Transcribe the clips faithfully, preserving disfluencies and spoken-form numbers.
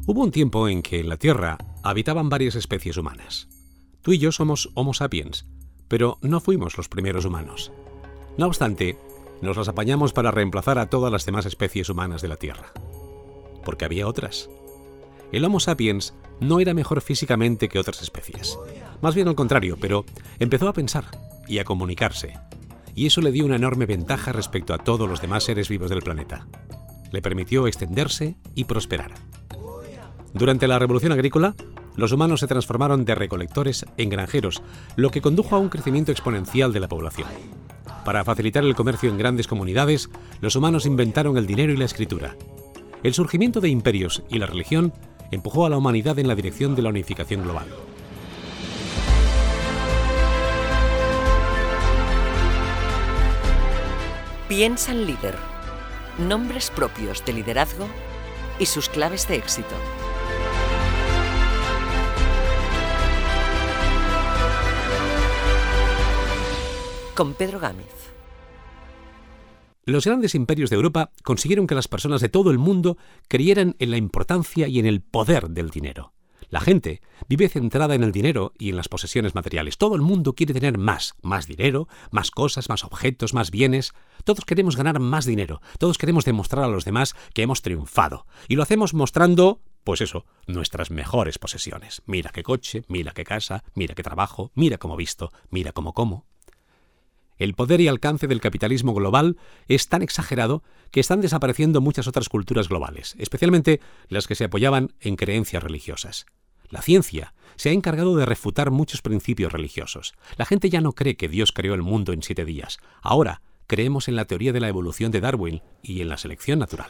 Hubo un tiempo en que en la Tierra habitaban varias especies humanas. Tú y yo somos Homo sapiens, pero no fuimos los primeros humanos. No obstante, nos las apañamos para reemplazar a todas las demás especies humanas de la Tierra. Porque había otras. El Homo sapiens no era mejor físicamente que otras especies. Más bien al contrario, pero empezó a pensar y a comunicarse. Y eso le dio una enorme ventaja respecto a todos los demás seres vivos del planeta. Le permitió extenderse y prosperar. Durante la Revolución Agrícola, los humanos se transformaron de recolectores en granjeros, lo que condujo a un crecimiento exponencial de la población. Para facilitar el comercio en grandes comunidades, los humanos inventaron el dinero y la escritura. El surgimiento de imperios y la religión empujó a la humanidad en la dirección de la unificación global. Piensa en líder. Nombres propios de liderazgo y sus claves de éxito. Con Pedro Gámez. Los grandes imperios de Europa consiguieron que las personas de todo el mundo creyeran en la importancia y en el poder del dinero. La gente vive centrada en el dinero y en las posesiones materiales. Todo el mundo quiere tener más, más dinero, más cosas, más objetos, más bienes. Todos queremos ganar más dinero. Todos queremos demostrar a los demás que hemos triunfado. Y lo hacemos mostrando, pues eso, nuestras mejores posesiones. Mira qué coche, mira qué casa, mira qué trabajo, mira cómo visto, mira cómo como. El poder y alcance del capitalismo global es tan exagerado que están desapareciendo muchas otras culturas globales, especialmente las que se apoyaban en creencias religiosas. La ciencia se ha encargado de refutar muchos principios religiosos. La gente ya no cree que Dios creó el mundo en siete días. Ahora creemos en la teoría de la evolución de Darwin y en la selección natural.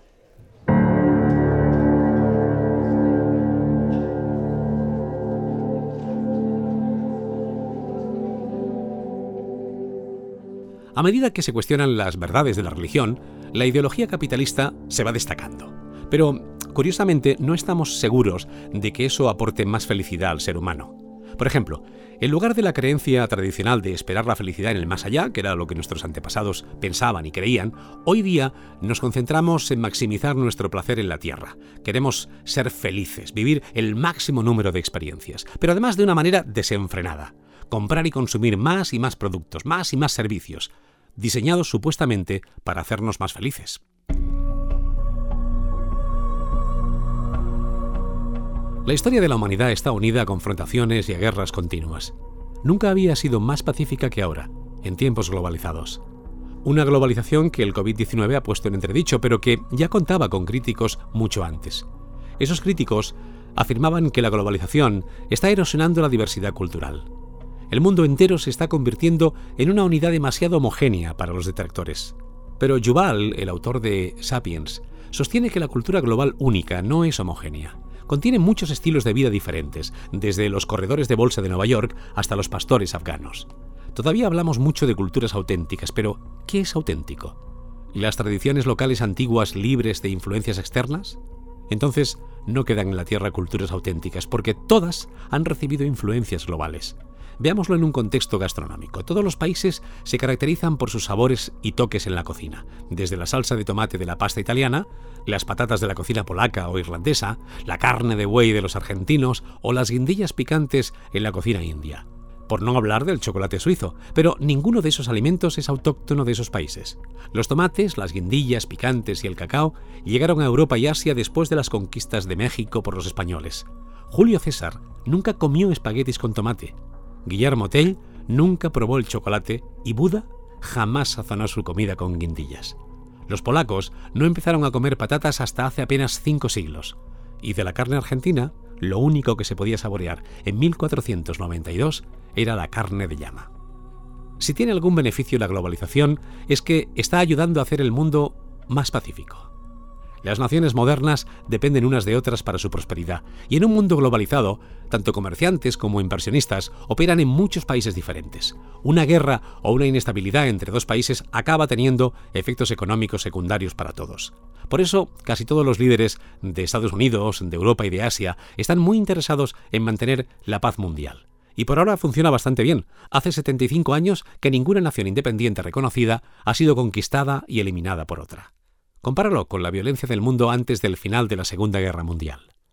A medida que se cuestionan las verdades de la religión, la ideología capitalista se va destacando. Pero, curiosamente, no estamos seguros de que eso aporte más felicidad al ser humano. Por ejemplo, en lugar de la creencia tradicional de esperar la felicidad en el más allá, que era lo que nuestros antepasados pensaban y creían, hoy día nos concentramos en maximizar nuestro placer en la tierra. Queremos ser felices, vivir el máximo número de experiencias, pero además de una manera desenfrenada. Comprar y consumir más y más productos, más y más servicios, diseñados supuestamente para hacernos más felices. La historia de la humanidad está unida a confrontaciones y a guerras continuas. Nunca había sido más pacífica que ahora, en tiempos globalizados. Una globalización que el covid diecinueve ha puesto en entredicho, pero que ya contaba con críticos mucho antes. Esos críticos afirmaban que la globalización está erosionando la diversidad cultural. El mundo entero se está convirtiendo en una unidad demasiado homogénea para los detractores. Pero Yuval, el autor de Sapiens, sostiene que la cultura global única no es homogénea. Contiene muchos estilos de vida diferentes, desde los corredores de bolsa de Nueva York hasta los pastores afganos. Todavía hablamos mucho de culturas auténticas, pero ¿qué es auténtico? ¿Las tradiciones locales antiguas libres de influencias externas? Entonces, no quedan en la Tierra culturas auténticas, porque todas han recibido influencias globales. Veámoslo en un contexto gastronómico. Todos los países se caracterizan por sus sabores y toques en la cocina, desde la salsa de tomate de la pasta italiana, las patatas de la cocina polaca o irlandesa, la carne de buey de los argentinos o las guindillas picantes en la cocina india. Por no hablar del chocolate suizo, pero ninguno de esos alimentos es autóctono de esos países. Los tomates, las guindillas picantes y el cacao llegaron a Europa y Asia después de las conquistas de México por los españoles. Julio César nunca comió espaguetis con tomate. Guillermo Tell nunca probó el chocolate y Buda jamás sazonó su comida con guindillas. Los polacos no empezaron a comer patatas hasta hace apenas cinco siglos. Y de la carne argentina, lo único que se podía saborear en mil cuatrocientos noventa y dos era la carne de llama. Si tiene algún beneficio la globalización, es que está ayudando a hacer el mundo más pacífico. Las naciones modernas dependen unas de otras para su prosperidad, y en un mundo globalizado, tanto comerciantes como inversionistas operan en muchos países diferentes. Una guerra o una inestabilidad entre dos países acaba teniendo efectos económicos secundarios para todos. Por eso, casi todos los líderes de Estados Unidos, de Europa y de Asia están muy interesados en mantener la paz mundial. Y por ahora funciona bastante bien. Hace setenta y cinco años que ninguna nación independiente reconocida ha sido conquistada y eliminada por otra. Compáralo con la violencia del mundo antes del final de la Segunda Guerra Mundial.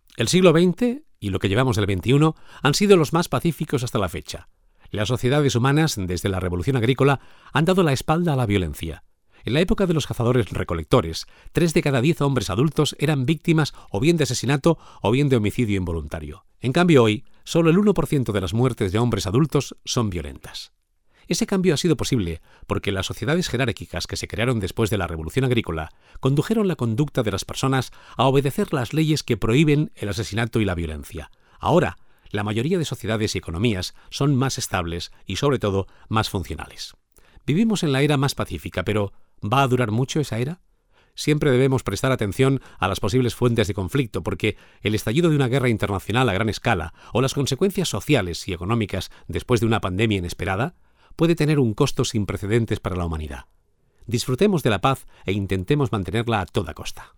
El siglo veinte y lo que llevamos del veintiuno han sido los más pacíficos hasta la fecha. Las sociedades humanas, desde la revolución agrícola, han dado la espalda a la violencia. En la época de los cazadores-recolectores, tres de cada diez hombres adultos eran víctimas o bien de asesinato o bien de homicidio involuntario. En cambio hoy, solo el uno por ciento de las muertes de hombres adultos son violentas. Ese cambio ha sido posible porque las sociedades jerárquicas que se crearon después de la revolución agrícola condujeron la conducta de las personas a obedecer las leyes que prohíben el asesinato y la violencia. Ahora, la mayoría de sociedades y economías son más estables y, sobre todo, más funcionales. Vivimos en la era más pacífica, pero ¿va a durar mucho esa era? Siempre debemos prestar atención a las posibles fuentes de conflicto, porque el estallido de una guerra internacional a gran escala o las consecuencias sociales y económicas después de una pandemia inesperada puede tener un costo sin precedentes para la humanidad. Disfrutemos de la paz e intentemos mantenerla a toda costa.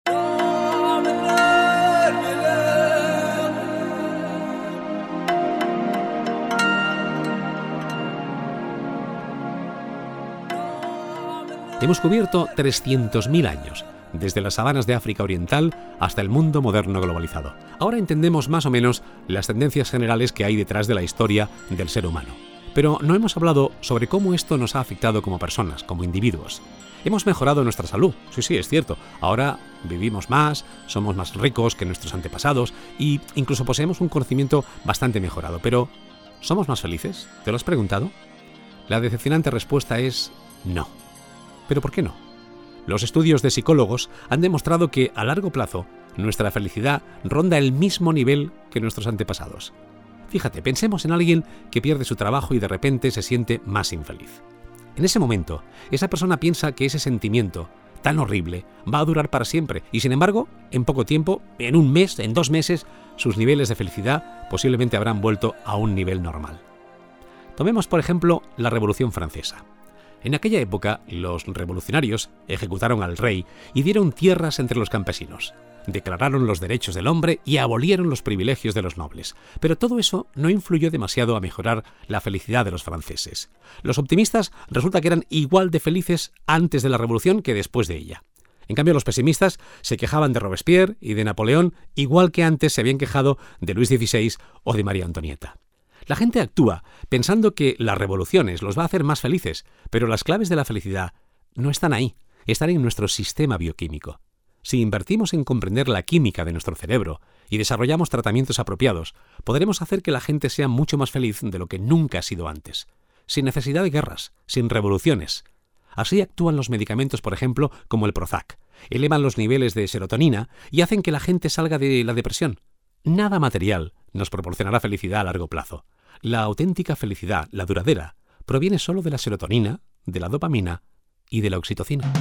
Hemos cubierto trescientos mil años, desde las sabanas de África Oriental hasta el mundo moderno globalizado. Ahora entendemos más o menos las tendencias generales que hay detrás de la historia del ser humano. Pero no hemos hablado sobre cómo esto nos ha afectado como personas, como individuos. Hemos mejorado nuestra salud, sí, sí, es cierto. Ahora vivimos más, somos más ricos que nuestros antepasados e incluso poseemos un conocimiento bastante mejorado. Pero, ¿somos más felices? ¿Te lo has preguntado? La decepcionante respuesta es no. ¿Pero por qué no? Los estudios de psicólogos han demostrado que, a largo plazo, nuestra felicidad ronda el mismo nivel que nuestros antepasados. Fíjate, pensemos en alguien que pierde su trabajo y de repente se siente más infeliz. En ese momento, esa persona piensa que ese sentimiento, tan horrible, va a durar para siempre y, sin embargo, en poco tiempo, en un mes, en dos meses, sus niveles de felicidad posiblemente habrán vuelto a un nivel normal. Tomemos, por ejemplo, la Revolución Francesa. En aquella época, los revolucionarios ejecutaron al rey y dieron tierras entre los campesinos. Declararon los derechos del hombre y abolieron los privilegios de los nobles. Pero todo eso no influyó demasiado a mejorar la felicidad de los franceses. Los optimistas resulta que eran igual de felices antes de la revolución que después de ella. En cambio, los pesimistas se quejaban de Robespierre y de Napoleón, igual que antes se habían quejado de Luis dieciséis o de María Antonieta. La gente actúa pensando que las revoluciones los va a hacer más felices, pero las claves de la felicidad no están ahí, están en nuestro sistema bioquímico. Si invertimos en comprender la química de nuestro cerebro y desarrollamos tratamientos apropiados, podremos hacer que la gente sea mucho más feliz de lo que nunca ha sido antes, sin necesidad de guerras, sin revoluciones. Así actúan los medicamentos, por ejemplo, como el Prozac. Elevan los niveles de serotonina y hacen que la gente salga de la depresión. Nada material nos proporcionará felicidad a largo plazo. La auténtica felicidad, la duradera, proviene solo de la serotonina, de la dopamina y de la oxitocina.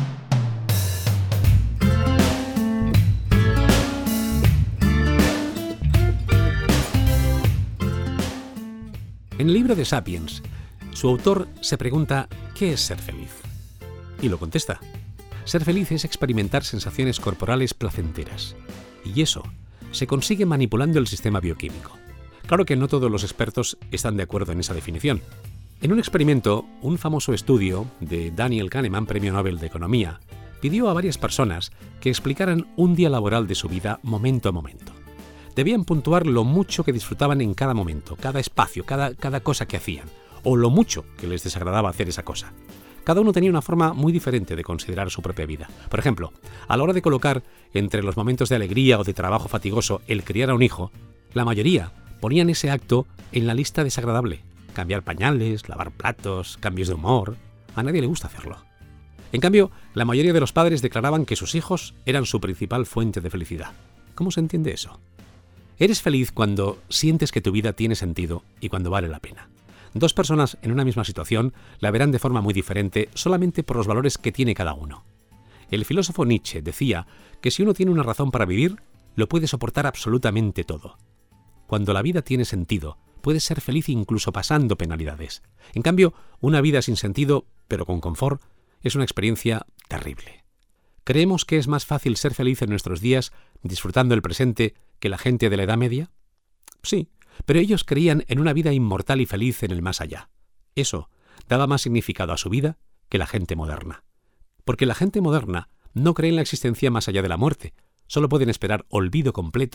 En el libro de Sapiens, su autor se pregunta ¿qué es ser feliz? Y lo contesta. Ser feliz es experimentar sensaciones corporales placenteras. Y eso se consigue manipulando el sistema bioquímico. Claro que no todos los expertos están de acuerdo en esa definición. En un experimento, un famoso estudio de Daniel Kahneman, premio Nobel de Economía, pidió a varias personas que explicaran un día laboral de su vida momento a momento. Debían puntuar lo mucho que disfrutaban en cada momento, cada espacio, cada, cada cosa que hacían, o lo mucho que les desagradaba hacer esa cosa. Cada uno tenía una forma muy diferente de considerar su propia vida. Por ejemplo, a la hora de colocar entre los momentos de alegría o de trabajo fatigoso el criar a un hijo, la mayoría ponían ese acto en la lista desagradable. Cambiar pañales, lavar platos, cambios de humor. A nadie le gusta hacerlo. En cambio, la mayoría de los padres declaraban que sus hijos eran su principal fuente de felicidad. ¿Cómo se entiende eso? Eres feliz cuando sientes que tu vida tiene sentido y cuando vale la pena. Dos personas en una misma situación la verán de forma muy diferente solamente por los valores que tiene cada uno. El filósofo Nietzsche decía que si uno tiene una razón para vivir, lo puede soportar absolutamente todo. Cuando la vida tiene sentido, puedes ser feliz incluso pasando penalidades. En cambio, una vida sin sentido, pero con confort, es una experiencia terrible. ¿Creemos que es más fácil ser feliz en nuestros días disfrutando el presente que la gente de la Edad Media? Sí, pero ellos creían en una vida inmortal y feliz en el más allá. Eso daba más significado a su vida que la gente moderna. Porque la gente moderna no cree en la existencia más allá de la muerte, solo pueden esperar olvido completo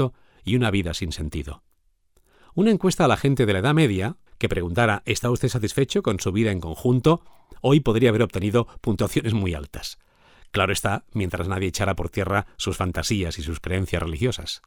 y una vida sin sentido. Una encuesta a la gente de la Edad Media que preguntara ¿está usted satisfecho con su vida en conjunto? Hoy podría haber obtenido puntuaciones muy altas. Claro está, mientras nadie echara por tierra sus fantasías y sus creencias religiosas.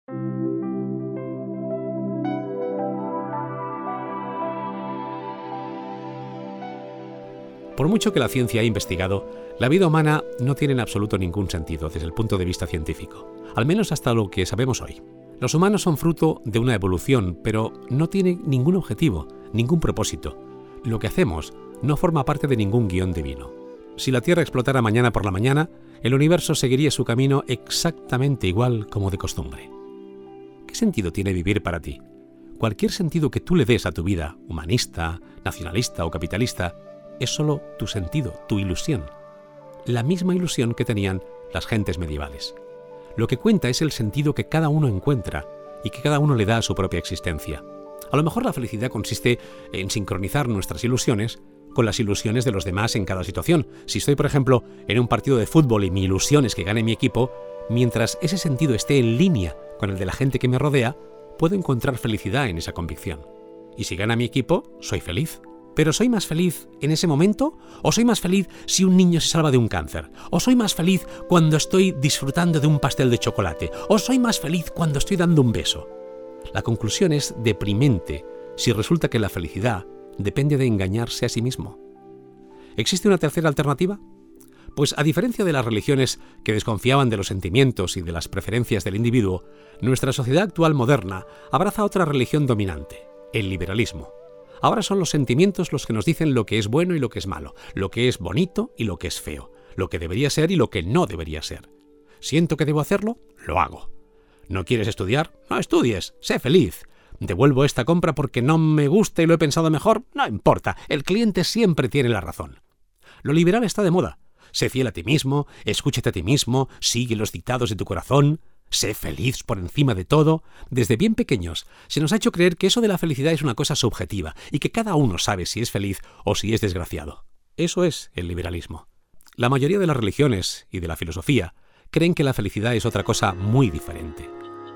Por mucho que la ciencia ha investigado, la vida humana no tiene en absoluto ningún sentido desde el punto de vista científico, al menos hasta lo que sabemos hoy. Los humanos son fruto de una evolución, pero no tienen ningún objetivo, ningún propósito. Lo que hacemos no forma parte de ningún guión divino. Si la Tierra explotara mañana por la mañana, el universo seguiría su camino exactamente igual como de costumbre. ¿Qué sentido tiene vivir para ti? Cualquier sentido que tú le des a tu vida, humanista, nacionalista o capitalista, es solo tu sentido, tu ilusión. La misma ilusión que tenían las gentes medievales. Lo que cuenta es el sentido que cada uno encuentra y que cada uno le da a su propia existencia. A lo mejor la felicidad consiste en sincronizar nuestras ilusiones con las ilusiones de los demás en cada situación. Si estoy, por ejemplo, en un partido de fútbol y mi ilusión es que gane mi equipo, mientras ese sentido esté en línea con el de la gente que me rodea, puedo encontrar felicidad en esa convicción. Y si gana mi equipo, soy feliz. ¿Pero soy más feliz en ese momento? ¿O soy más feliz si un niño se salva de un cáncer? ¿O soy más feliz cuando estoy disfrutando de un pastel de chocolate? ¿O soy más feliz cuando estoy dando un beso? La conclusión es deprimente si resulta que la felicidad depende de engañarse a sí mismo. ¿Existe una tercera alternativa? Pues a diferencia de las religiones que desconfiaban de los sentimientos y de las preferencias del individuo, nuestra sociedad actual moderna abraza otra religión dominante, el liberalismo. Ahora son los sentimientos los que nos dicen lo que es bueno y lo que es malo, lo que es bonito y lo que es feo, lo que debería ser y lo que no debería ser. Siento que debo hacerlo, lo hago. ¿No quieres estudiar? No estudies, sé feliz. ¿Devuelvo esta compra porque no me gusta y lo he pensado mejor? No importa, el cliente siempre tiene la razón. Lo liberal está de moda. Sé fiel a ti mismo, escúchate a ti mismo, sigue los dictados de tu corazón. Sé feliz por encima de todo. Desde bien pequeños se nos ha hecho creer que eso de la felicidad es una cosa subjetiva y que cada uno sabe si es feliz o si es desgraciado. Eso es el liberalismo. La mayoría de las religiones y de la filosofía creen que la felicidad es otra cosa muy diferente.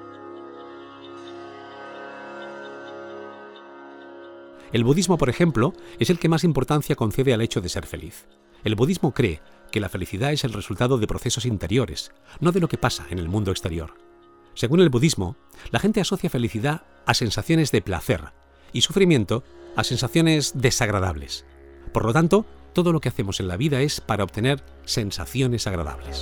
El budismo, por ejemplo, es el que más importancia concede al hecho de ser feliz. El budismo cree que la felicidad es el resultado de procesos interiores, no de lo que pasa en el mundo exterior. Según el budismo, la gente asocia felicidad a sensaciones de placer y sufrimiento a sensaciones desagradables. Por lo tanto, todo lo que hacemos en la vida es para obtener sensaciones agradables.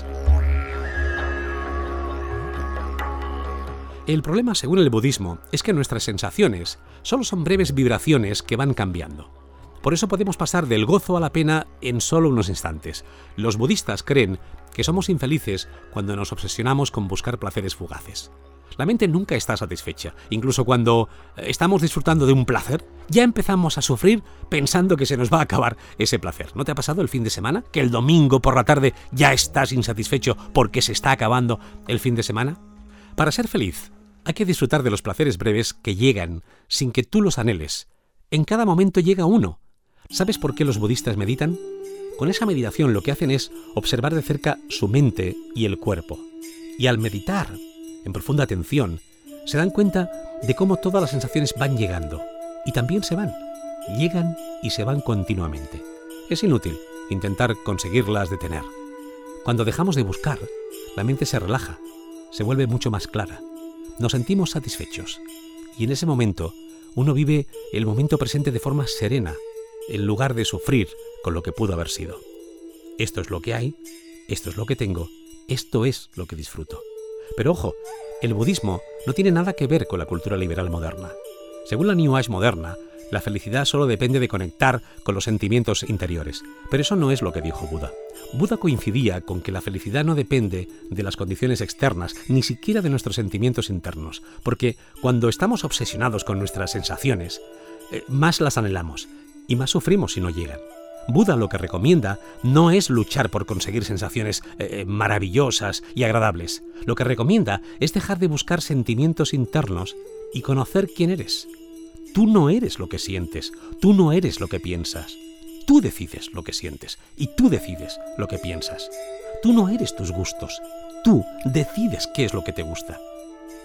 El problema, según el budismo, es que nuestras sensaciones solo son breves vibraciones que van cambiando. Por eso podemos pasar del gozo a la pena en solo unos instantes. Los budistas creen que somos infelices cuando nos obsesionamos con buscar placeres fugaces. La mente nunca está satisfecha. Incluso cuando estamos disfrutando de un placer, ya empezamos a sufrir pensando que se nos va a acabar ese placer. ¿No te ha pasado el fin de semana? Que el domingo por la tarde ya estás insatisfecho porque se está acabando el fin de semana. Para ser feliz, hay que disfrutar de los placeres breves que llegan sin que tú los anheles. En cada momento llega uno. ¿Sabes por qué los budistas meditan? Con esa meditación lo que hacen es observar de cerca su mente y el cuerpo. Y al meditar, en profunda atención, se dan cuenta de cómo todas las sensaciones van llegando. Y también se van. Llegan y se van continuamente. Es inútil intentar conseguirlas detener. Cuando dejamos de buscar, la mente se relaja, se vuelve mucho más clara. Nos sentimos satisfechos. Y en ese momento, uno vive el momento presente de forma serena, en lugar de sufrir con lo que pudo haber sido. Esto es lo que hay, esto es lo que tengo, esto es lo que disfruto. Pero ojo, el budismo no tiene nada que ver con la cultura liberal moderna. Según la New Age moderna, la felicidad solo depende de conectar con los sentimientos interiores. Pero eso no es lo que dijo Buda. Buda coincidía con que la felicidad no depende de las condiciones externas, ni siquiera de nuestros sentimientos internos, porque cuando estamos obsesionados con nuestras sensaciones, eh, más las anhelamos y más sufrimos si no llegan. Buda lo que recomienda no es luchar por conseguir sensaciones eh, maravillosas y agradables. Lo que recomienda es dejar de buscar sentimientos internos y conocer quién eres. Tú no eres lo que sientes, tú no eres lo que piensas. Tú decides lo que sientes y tú decides lo que piensas. Tú no eres tus gustos, tú decides qué es lo que te gusta.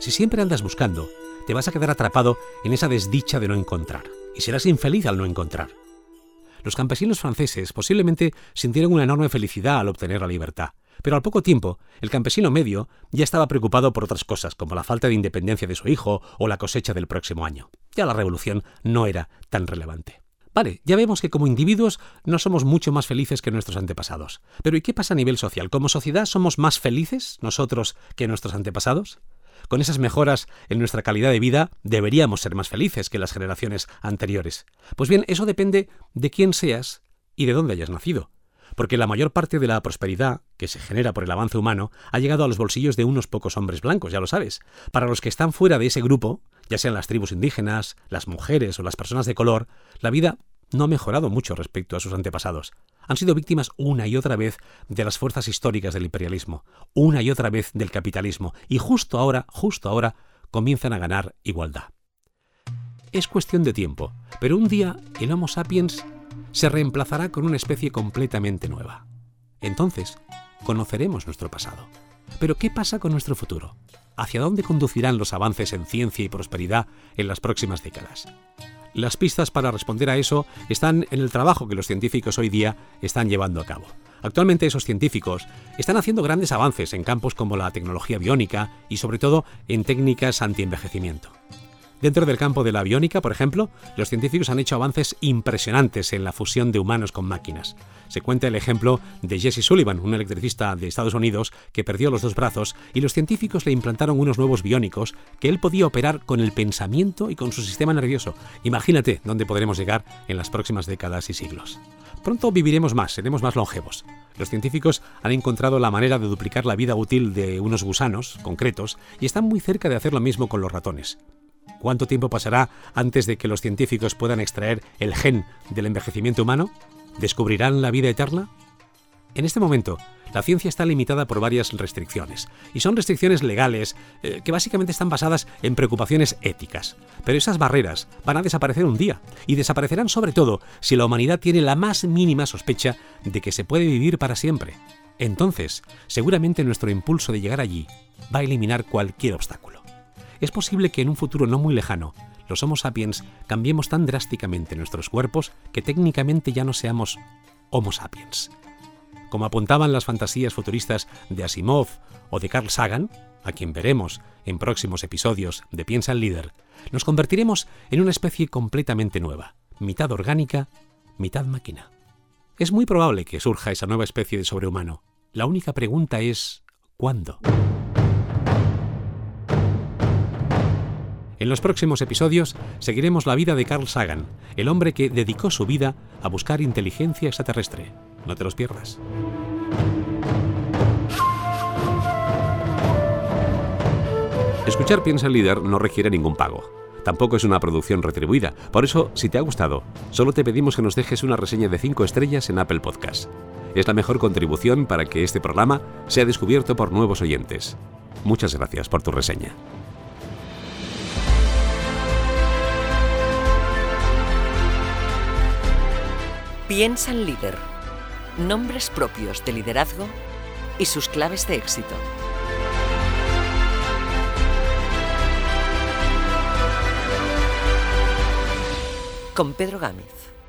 Si siempre andas buscando, te vas a quedar atrapado en esa desdicha de no encontrar, y serás infeliz al no encontrar. Los campesinos franceses posiblemente sintieron una enorme felicidad al obtener la libertad, pero al poco tiempo, el campesino medio ya estaba preocupado por otras cosas, como la falta de independencia de su hijo o la cosecha del próximo año. Ya la revolución no era tan relevante. Vale, ya vemos que como individuos no somos mucho más felices que nuestros antepasados. Pero ¿y qué pasa a nivel social? ¿Como sociedad somos más felices nosotros que nuestros antepasados? Con esas mejoras en nuestra calidad de vida, deberíamos ser más felices que las generaciones anteriores. Pues bien, eso depende de quién seas y de dónde hayas nacido. Porque la mayor parte de la prosperidad que se genera por el avance humano ha llegado a los bolsillos de unos pocos hombres blancos, ya lo sabes. Para los que están fuera de ese grupo, ya sean las tribus indígenas, las mujeres o las personas de color, la vida no ha mejorado mucho respecto a sus antepasados. Han sido víctimas una y otra vez de las fuerzas históricas del imperialismo, una y otra vez del capitalismo, y justo ahora, justo ahora, comienzan a ganar igualdad. Es cuestión de tiempo, pero un día el Homo sapiens se reemplazará con una especie completamente nueva. Entonces, conoceremos nuestro pasado. Pero ¿qué pasa con nuestro futuro? ¿Hacia dónde conducirán los avances en ciencia y prosperidad en las próximas décadas? Las pistas para responder a eso están en el trabajo que los científicos hoy día están llevando a cabo. Actualmente esos científicos están haciendo grandes avances en campos como la tecnología biónica y sobre todo en técnicas antienvejecimiento. Dentro del campo de la biónica, por ejemplo, los científicos han hecho avances impresionantes en la fusión de humanos con máquinas. Se cuenta el ejemplo de Jesse Sullivan, un electricista de Estados Unidos que perdió los dos brazos y los científicos le implantaron unos nuevos biónicos que él podía operar con el pensamiento y con su sistema nervioso. Imagínate dónde podremos llegar en las próximas décadas y siglos. Pronto viviremos más, seremos más longevos. Los científicos han encontrado la manera de duplicar la vida útil de unos gusanos concretos y están muy cerca de hacer lo mismo con los ratones. ¿Cuánto tiempo pasará antes de que los científicos puedan extraer el gen del envejecimiento humano? ¿Descubrirán la vida eterna? En este momento, la ciencia está limitada por varias restricciones, y son restricciones legales eh, que básicamente están basadas en preocupaciones éticas. Pero esas barreras van a desaparecer un día, y desaparecerán sobre todo si la humanidad tiene la más mínima sospecha de que se puede vivir para siempre. Entonces, seguramente nuestro impulso de llegar allí va a eliminar cualquier obstáculo. Es posible que en un futuro no muy lejano, los Homo sapiens cambiemos tan drásticamente nuestros cuerpos que técnicamente ya no seamos Homo sapiens. Como apuntaban las fantasías futuristas de Asimov o de Carl Sagan, a quien veremos en próximos episodios de Piensa el Líder, nos convertiremos en una especie completamente nueva, mitad orgánica, mitad máquina. Es muy probable que surja esa nueva especie de sobrehumano. La única pregunta es ¿cuándo? En los próximos episodios seguiremos la vida de Carl Sagan, el hombre que dedicó su vida a buscar inteligencia extraterrestre. No te los pierdas. Escuchar Piensa el Líder no requiere ningún pago. Tampoco es una producción retribuida. Por eso, si te ha gustado, solo te pedimos que nos dejes una reseña de cinco estrellas en Apple Podcast. Es la mejor contribución para que este programa sea descubierto por nuevos oyentes. Muchas gracias por tu reseña. Piensa en Líder. Nombres propios de liderazgo y sus claves de éxito. Con Pedro Gámez.